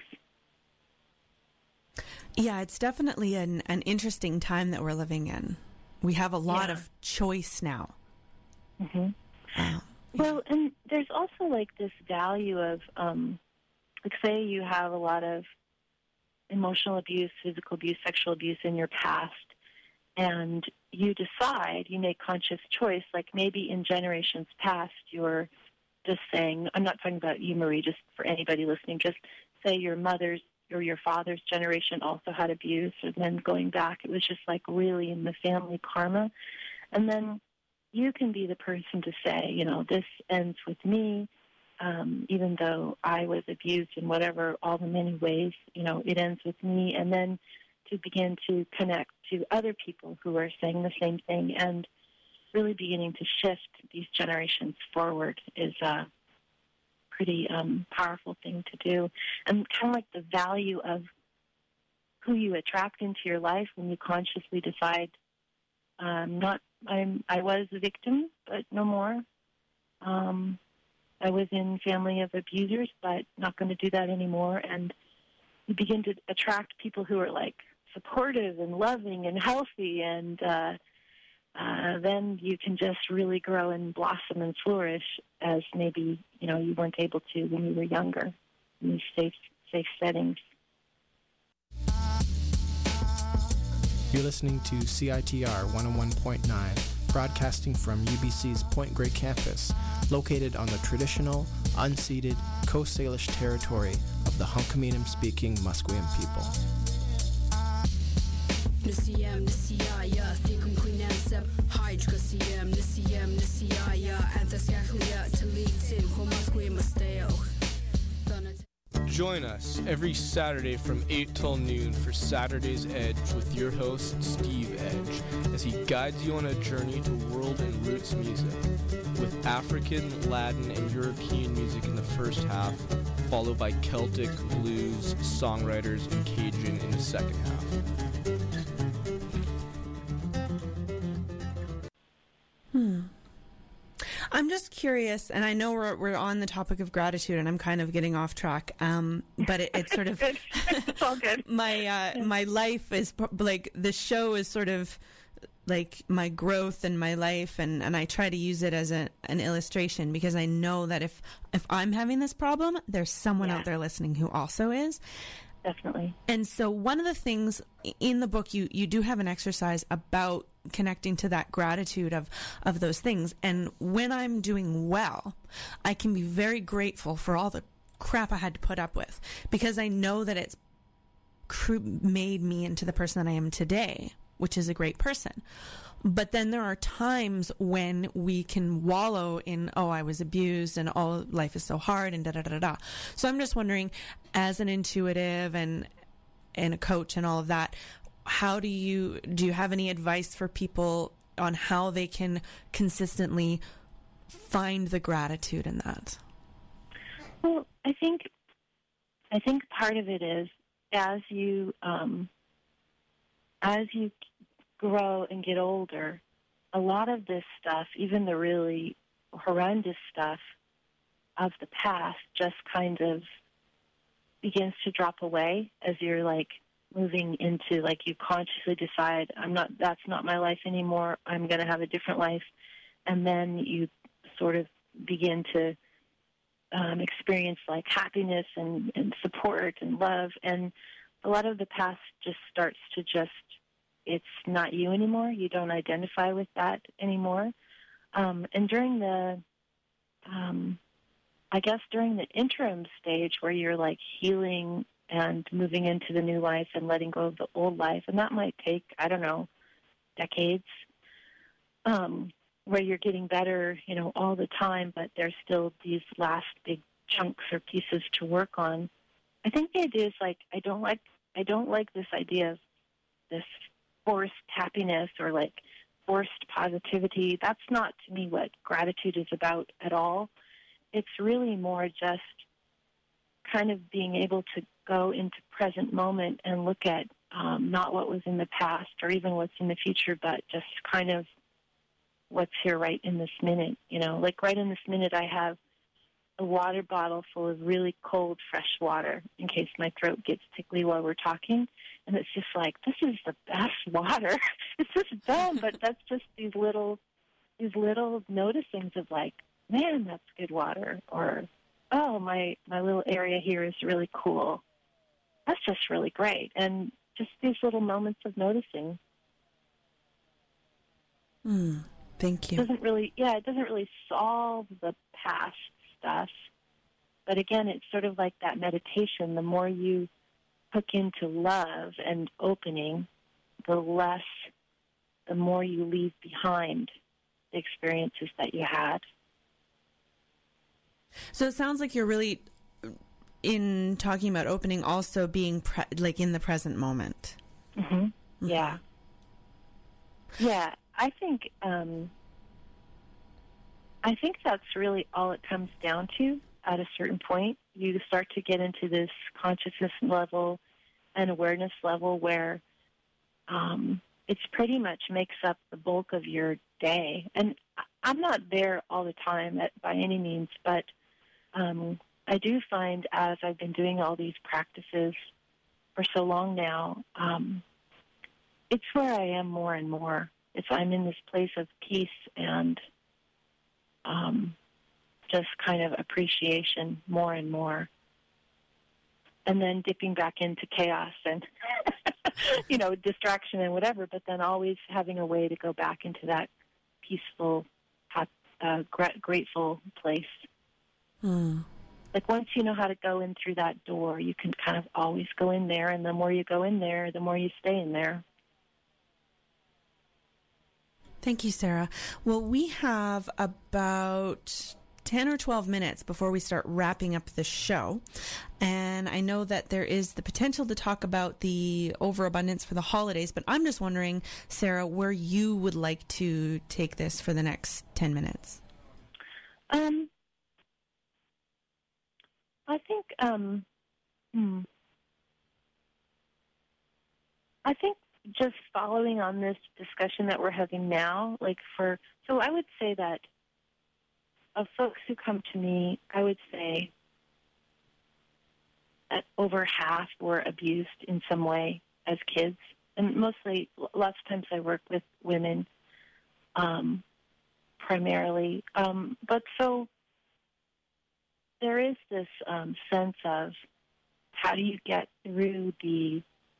Yeah, it's definitely an, an interesting time that we're living in. We have a lot Yeah. of choice now. Mm-hmm. Uh, Well, and there's also like this value of, um, like say you have a lot of emotional abuse, physical abuse, sexual abuse in your past, and you decide, you make conscious choice, like maybe in generations past you're just saying, I'm not talking about you, Marie, just for anybody listening, just say your mother's or your father's generation also had abuse, and then going back, it was just like really in the family karma. And then you can be the person to say, you know, this ends with me, um, even though I was abused in whatever, all the many ways, you know, it ends with me. And then to begin to connect to other people who are saying the same thing and really beginning to shift these generations forward is a pretty um, powerful thing to do. And kind of like the value of who you attract into your life when you consciously decide, um, not I'm, I was a victim, but no more. Um, I was in family of abusers, but not going to do that anymore. And you begin to attract people who are like supportive and loving and healthy, and uh, uh, then you can just really grow and blossom and flourish as maybe, you know, you weren't able to when you were younger in these safe, safe settings. You're listening to C I T R one oh one point nine, broadcasting from U B C's Point Grey campus, located on the traditional, unceded Coast Salish territory of the Hunkaminam-speaking Musqueam people. Join us every Saturday from eight till noon for Saturday's Edge with your host, Steve Edge, as he guides you on a journey to world and roots music, with African, Latin, and European music in the first half, followed by Celtic, blues, songwriters, and Cajun in the second half. Hmm. I'm just curious, and I know we're we're on the topic of gratitude, and I'm kind of getting off track. Um, but it, it's sort of it's all good. my uh, my life is like the show is sort of like my growth and my life, and, and I try to use it as a, an illustration because I know that if if I'm having this problem, there's someone Yeah. out there listening who also is. Definitely. And so one of the things in the book, you, you do have an exercise about connecting to that gratitude of, of those things. And when I'm doing well, I can be very grateful for all the crap I had to put up with because I know that it's cr- made me into the person that I am today, which is a great person. But then there are times when we can wallow in, oh, I was abused and oh, life is so hard and da da da da da. So I'm just wondering, as an intuitive and and a coach and all of that, how do you do you have any advice for people on how they can consistently find the gratitude in that? Well, I think I think part of it is as you um, as you grow and get older, a lot of this stuff, even the really horrendous stuff of the past, just kind of begins to drop away as you're like moving into, like, you consciously decide, I'm not, that's not my life anymore, I'm going to have a different life. And then you sort of begin to um, experience like happiness and, and support and love. And a lot of the past just starts to just, it's not you anymore. You don't identify with that anymore. Um, and during the, um, I guess during the interim stage where you're like healing and moving into the new life and letting go of the old life, and that might take, I don't know, decades, um, where you're getting better, you know, all the time, but there's still these last big chunks or pieces to work on. I think the idea is like, I don't like, I don't like this idea of this forced happiness or like forced positivity. That's not, to me, what gratitude is about at all. It's really more just kind of being able to go into present moment and look at um, not what was in the past or even what's in the future, but just kind of what's here right in this minute. You know, like right in this minute, I have a water bottle full of really cold, fresh water in case my throat gets tickly while we're talking. And it's just like, this is the best water. It's just dumb, but that's just these little, these little noticings of like, man, that's good water. Or, oh, my, my little area here is really cool. That's just really great. And just these little moments of noticing. Mm, thank you. It doesn't really, yeah, it doesn't really solve the past stuff. But again, it's sort of like that meditation. The more you hook into love and opening, the less, the more you leave behind the experiences that you had. So it sounds like you're really, in talking about opening, also being pre- like in the present moment. Mm-hmm. Mm-hmm. Yeah. Yeah, I think, um, I think that's really all it comes down to. At a certain point, you start to get into this consciousness level and awareness level where um, it's pretty much makes up the bulk of your day. And I'm not there all the time at, by any means, but um, I do find as I've been doing all these practices for so long now, um, it's where I am more and more. It's I'm in this place of peace and um just kind of appreciation more and more. And then dipping back into chaos and, you know, distraction and whatever, but then always having a way to go back into that peaceful, uh, grateful place. Hmm. Like once you know how to go in through that door, you can kind of always go in there, and the more you go in there, the more you stay in there. Thank you, Sarah. Well, we have about ten or twelve minutes before we start wrapping up the show. And I know that there is the potential to talk about the overabundance for the holidays, but I'm just wondering, Sarah, where you would like to take this for the next ten minutes. Um, I think, um, hmm, I think just following on this discussion that we're having now, like for, so I would say that of folks who come to me, I would say that over half were abused in some way as kids. And mostly, lots of times I work with women um, primarily. Um, but so there is this um, sense of how do you get through the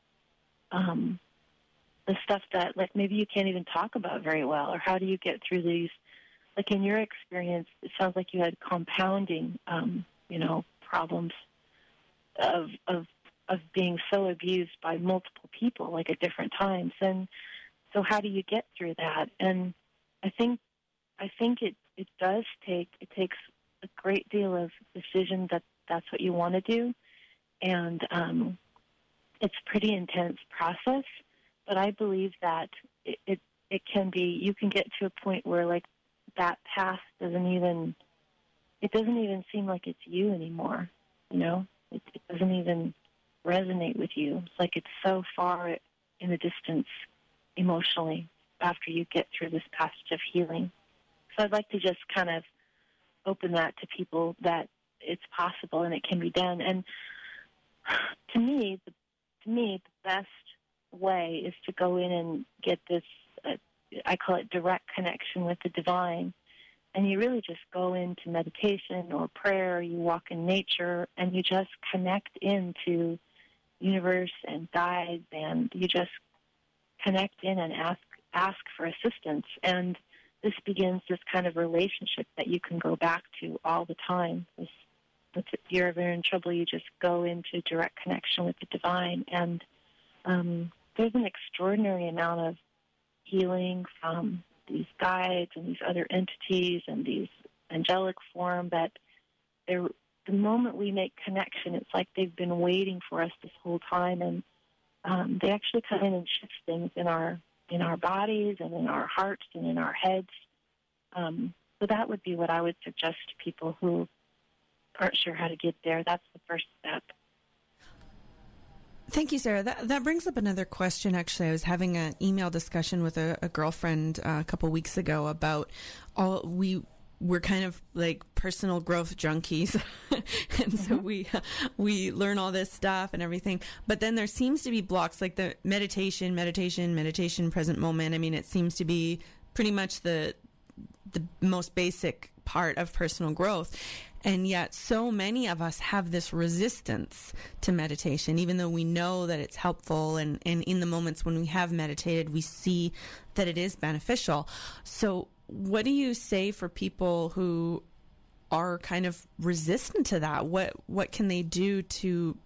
um, the stuff that, like, maybe you can't even talk about very well, or how do you get through these, like in your experience, it sounds like you had compounding, um, you know, problems of of of being so abused by multiple people, like at different times. And so how do you get through that? And I think I think it, it does take, it takes a great deal of decision that that's what you want to do. And um, it's a pretty intense process, but I believe that it, it, it can be, you can get to a point where, like, that past doesn't even, it doesn't even seem like it's you anymore, you know? It, it doesn't even resonate with you. It's like it's so far in the distance emotionally after you get through this passage of healing. So I'd like to just kind of open that to people, that it's possible and it can be done. And to me, the, to me, the best way is to go in and get this, uh, I call it direct connection with the divine. And you really just go into meditation or prayer, or you walk in nature, and you just connect into universe and guides, and you just connect in and ask ask for assistance. And this begins this kind of relationship that you can go back to all the time. This, if you're ever in trouble, you just go into direct connection with the divine. And um, there's an extraordinary amount of healing from these guides and these other entities and these angelic form that they're, the moment we make connection, it's like they've been waiting for us this whole time, and um, they actually come in and shift things in our in our bodies and in our hearts and in our heads. Um, so that would be what I would suggest to people who aren't sure how to get there. That's the first step. Thank you, Sarah. That that brings up another question. Actually, I was having an email discussion with a, a girlfriend uh, a couple weeks ago about all we we're kind of like personal growth junkies, and mm-hmm. so we we learn all this stuff and everything. But then there seems to be blocks, like the meditation, meditation, meditation, present moment. I mean, it seems to be pretty much the the most basic part of personal growth. And yet so many of us have this resistance to meditation, even though we know that it's helpful. And, and in the moments when we have meditated, we see that it is beneficial. So what do you say for people who are kind of resistant to that? What, what can they do to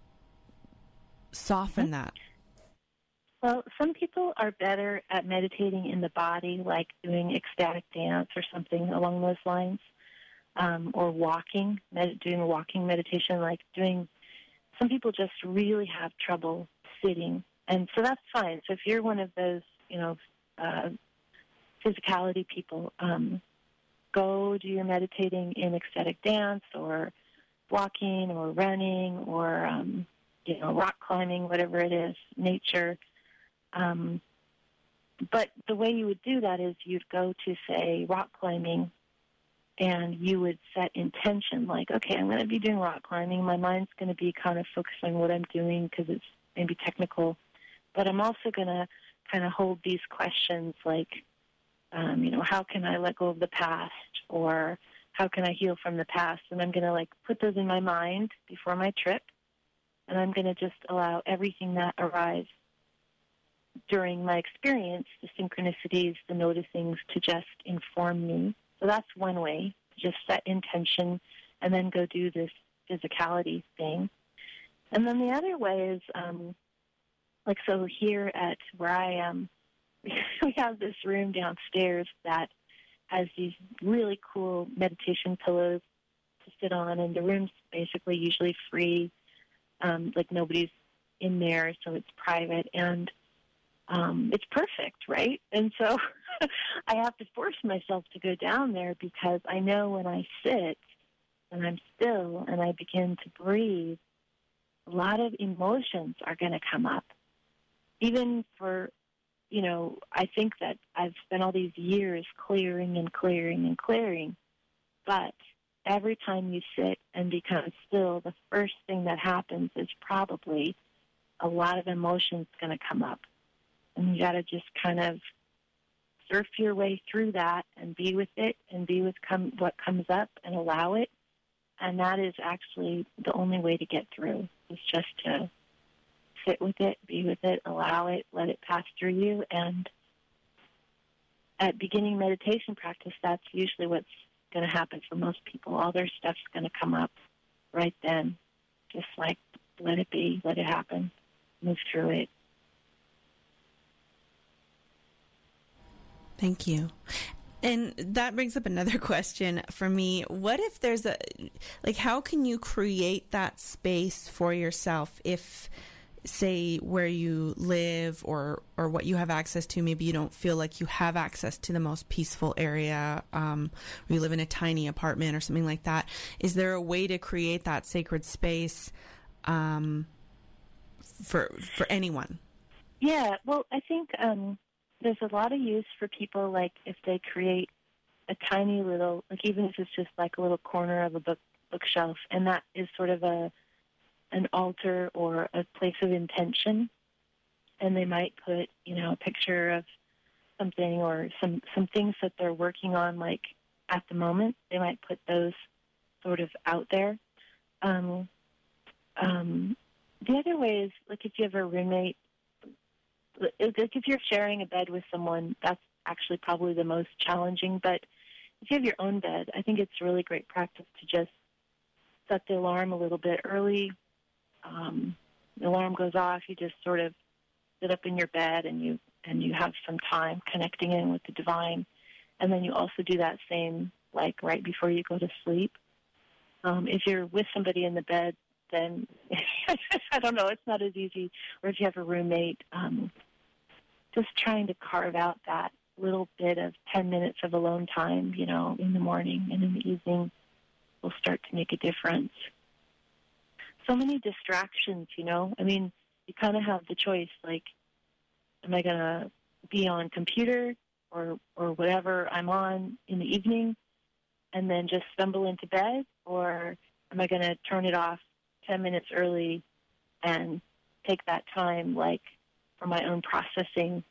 soften mm-hmm. that? Well, some people are better at meditating in the body, like doing ecstatic dance or something along those lines. Um, or walking, med- doing a walking meditation, like doing, some people just really have trouble sitting. And so that's fine. So if you're one of those, you know, uh, physicality people, um, go do your meditating in ecstatic dance or walking or running or, um, you know, rock climbing, whatever it is, nature. Um, but the way you would do that is you'd go to, say, rock climbing, and you would set intention, like, okay, I'm going to be doing rock climbing. My mind's going to be kind of focused on what I'm doing because it's maybe technical. But I'm also going to kind of hold these questions like, um, you know, how can I let go of the past? Or how can I heal from the past? And I'm going to, like, put those in my mind before my trip. And I'm going to just allow everything that arrives during my experience, the synchronicities, the noticings, to just inform me. So that's one way, just set intention and then go do this physicality thing. And then the other way is, um, like, so here at where I am, we have this room downstairs that has these really cool meditation pillows to sit on, and the room's basically usually free, um, like nobody's in there, so it's private, and um, it's perfect, right? And so I have to force myself to go down there because I know when I sit and I'm still and I begin to breathe, a lot of emotions are going to come up. Even for, you know, I think that I've spent all these years clearing and clearing and clearing. But every time you sit and become still, the first thing that happens is probably a lot of emotions going to come up. And you got to just kind of surf your way through that and be with it and be with com- what comes up and allow it. And that is actually the only way to get through, is just to sit with it, be with it, allow it, let it pass through you. And at beginning meditation practice, that's usually what's going to happen for most people. All their stuff's going to come up right then. Just like, let it be, let it happen, move through it. Thank you. And that brings up another question for me. What if there's a, like, how can you create that space for yourself if, say, where you live or, or what you have access to, maybe you don't feel like you have access to the most peaceful area, um, or you live in a tiny apartment or something like that. Is there a way to create that sacred space um, for for anyone? Yeah, well, I think um, there's a lot of use for people, like if they create a tiny little, like even if it's just like a little corner of a book bookshelf, and that is sort of a an altar or a place of intention, and they might put, you know, a picture of something or some, some things that they're working on, like at the moment. They might put those sort of out there. Um, um, the other way is, like if you have a roommate, like if you're sharing a bed with someone, that's actually probably the most challenging. But if you have your own bed, I think it's really great practice to just set the alarm a little bit early. Um, the alarm goes off, you just sort of sit up in your bed and you and you have some time connecting in with the divine. And then you also do that same, like right before you go to sleep. Um, if you're with somebody in the bed, then I don't know, it's not as easy. Or if you have a roommate, um, just trying to carve out that little bit of ten minutes of alone time, you know, in the morning and in the evening will start to make a difference. So many distractions, you know. I mean, you kind of have the choice, like, am I going to be on computer or or whatever I'm on in the evening and then just stumble into bed, or am I going to turn it off ten minutes early and take that time, like, for my own processing?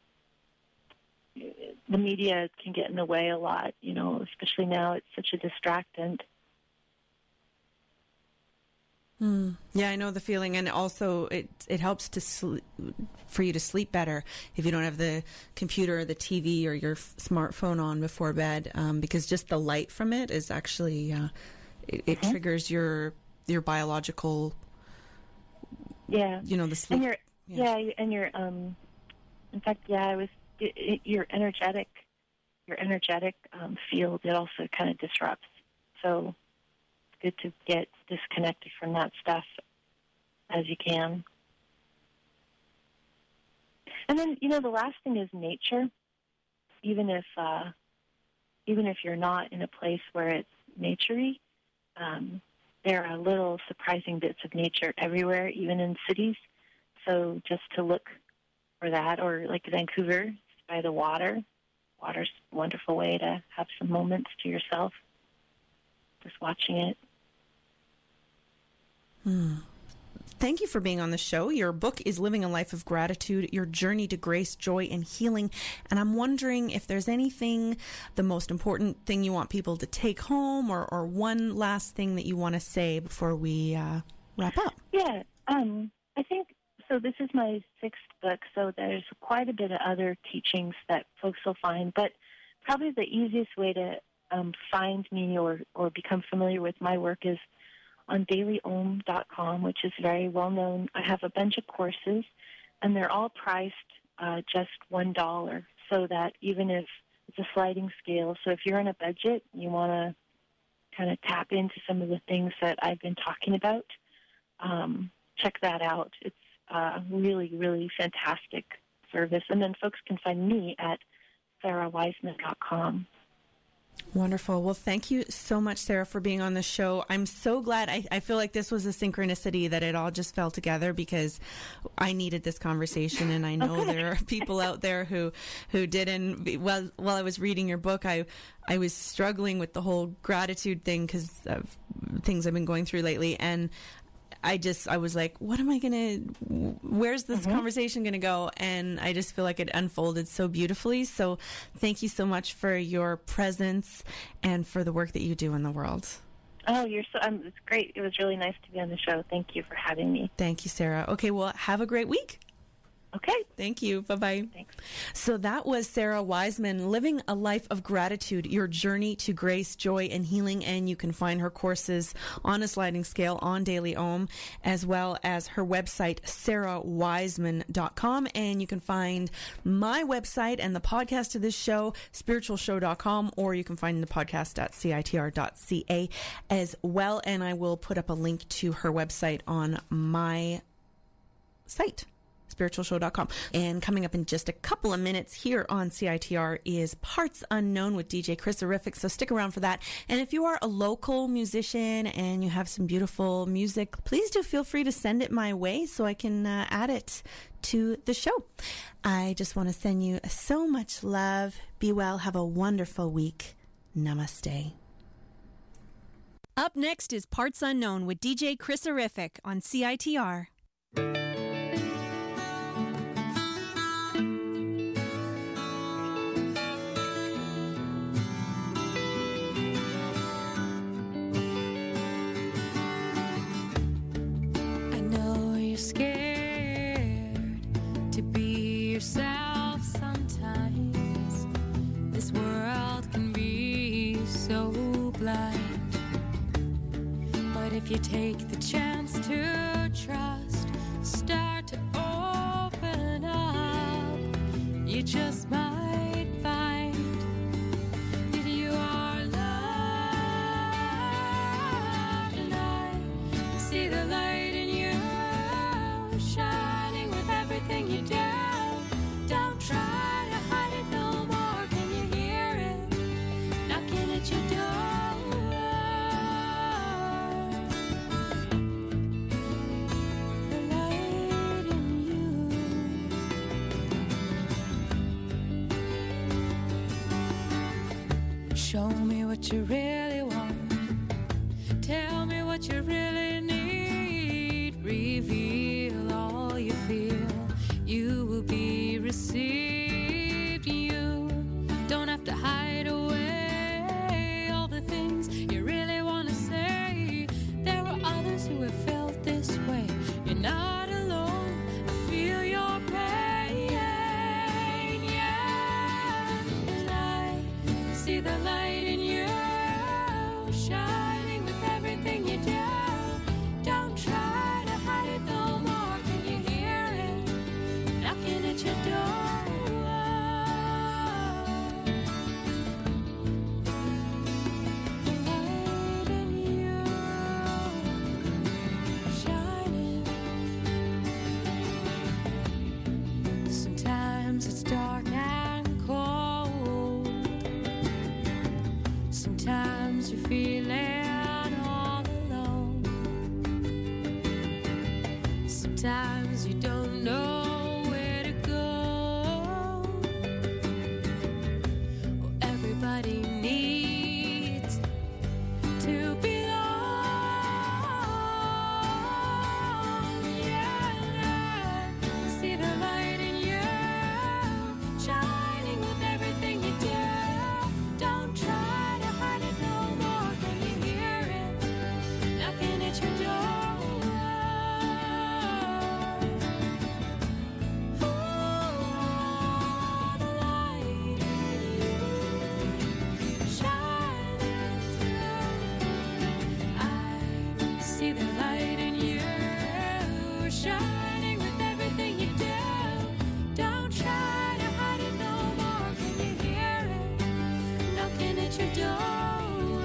The media can get in the way a lot, you know, especially now. It's such a distractant. Mm. Yeah, I know the feeling, and also it it helps to sleep, for you to sleep better if you don't have the computer or the T V or your f- smartphone on before bed, um, because just the light from it is actually uh, it, it mm-hmm. triggers your your biological. Yeah, you know, the sleep. And your yeah. yeah, and your um, in fact, yeah, I was it, it, your energetic your energetic um, field. It also kind of disrupts. So good to get disconnected from that stuff as you can. And then, you know, the last thing is nature. Even if uh, even if you're not in a place where it's naturey, um, there are little surprising bits of nature everywhere, even in cities. So just to look for that, or like Vancouver, by the water. Water's a wonderful way to have some moments to yourself, just watching it. Hmm. Thank you for being on the show. Your book is Living a Life of Gratitude, Your Journey to Grace, Joy, and Healing. And I'm wondering if there's anything, the most important thing you want people to take home, or, or one last thing that you want to say before we uh, wrap up. Yeah, um, I think, so this is my sixth book, so there's quite a bit of other teachings that folks will find, but probably the easiest way to um, find me or, or become familiar with my work is on daily om dot com, which is very well known. I have a bunch of courses, and they're all priced uh, just one dollar, so that even if it's a sliding scale, so if you're on a budget, you want to kind of tap into some of the things that I've been talking about, um, check that out. It's a really, really fantastic service. And then folks can find me at sarah wiseman dot com. Wonderful. Well, thank you so much, Sarah, for being on the show. I'm so glad. I, I feel like this was a synchronicity that it all just fell together because I needed this conversation, and I know Okay. there are people out there who who didn't. Well, while I was reading your book, I I was struggling with the whole gratitude thing because of things I've been going through lately, and I just, I was like, what am I going to, where's this mm-hmm. conversation going to go? And I just feel like it unfolded so beautifully. So thank you so much for your presence and for the work that you do in the world. Oh, you're so, um, it's great. It was really nice to be on the show. Thank you for having me. Thank you, Sarah. Okay, well, have a great week. Okay. Thank you. Bye-bye. Thanks. So that was Sarah Wiseman, Living a Life of Gratitude, Your Journey to Grace, Joy, and Healing. And you can find her courses on a sliding scale on Daily Om, as well as her website, sarah wiseman dot com. And you can find my website and the podcast of this show, spiritual show dot com, or you can find the podcast at c i t r dot c a as well. And I will put up a link to her website on my site, spiritual show dot com. And coming up in just a couple of minutes here on C I T R is Parts Unknown with D J Chris Horrific, so stick around for that. And if you are a local musician and you have some beautiful music, please do feel free to send it my way so I can uh, add it to the show. I just want to send you so much love. Be well. Have a wonderful week. Namaste. Up next is Parts Unknown with D J Chris Horrific on C I T R. Scared to be yourself sometimes. This world can be so blind. But if you take the chance to trust, start to open up, you just might find that you are loved. And I see the light in you, shining with everything you do. Don't try to hide it no more. Can you hear it knocking at your door? The light in you. Show me what you really want. Tell me what you really need. Reveal all you feel, you will be received. You don't have to hide away all the things you really want to say. There are others who have felt this way. You're not alone. I feel your pain, yeah. And I see the light in you, shining with everything you do. Don't try to hide it no more. Can you hear it knocking at your door? The light in you, shining. Sometimes it's dark and cold. Sometimes you're feeling all alone. Sometimes you don't know where to go. Well, everybody needs to belong. Yeah, I see the light in you, shining with everything you do. Don't try to hide it no more. Can you hear it knocking at your door? See the light in you, shining with everything you do. Don't try to hide it no more. Can you hear it knocking at your door?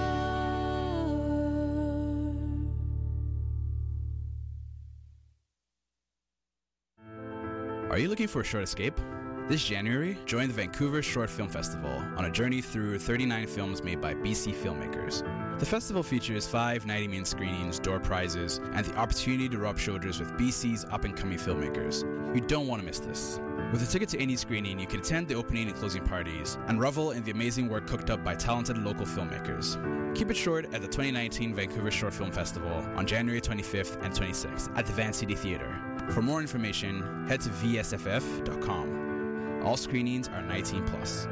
Are you looking for a short escape? This January, join the Vancouver Short Film Festival on a journey through thirty-nine films made by B C filmmakers. The festival features five ninety-minute screenings, door prizes, and the opportunity to rub shoulders with B C's up-and-coming filmmakers. You don't want to miss this. With a ticket to any screening, you can attend the opening and closing parties and revel in the amazing work cooked up by talented local filmmakers. Keep it short at the twenty nineteen Vancouver Short Film Festival on January twenty-fifth and twenty-sixth at the Van City Theatre. For more information, head to v s f f dot com. All screenings are nineteen plus.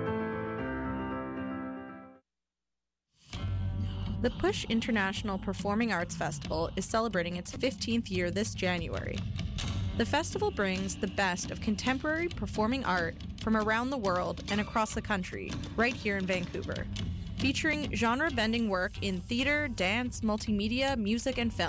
The Push International Performing Arts Festival is celebrating its fifteenth year this January. The festival brings the best of contemporary performing art from around the world and across the country, right here in Vancouver, featuring genre-bending work in theater, dance, multimedia, music, and film.